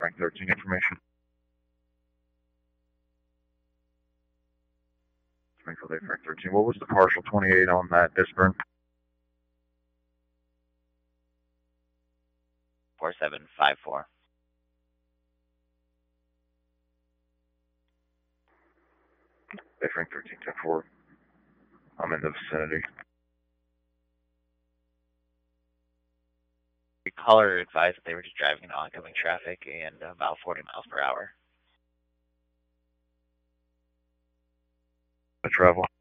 Frank 13 information. Springfield A Frank 13. What was the partial 28 on that Disburn? 4754. A Frank 13 10-4. I'm in the vicinity. The caller advised that they were just driving in oncoming traffic and about 40 miles per hour. The travel.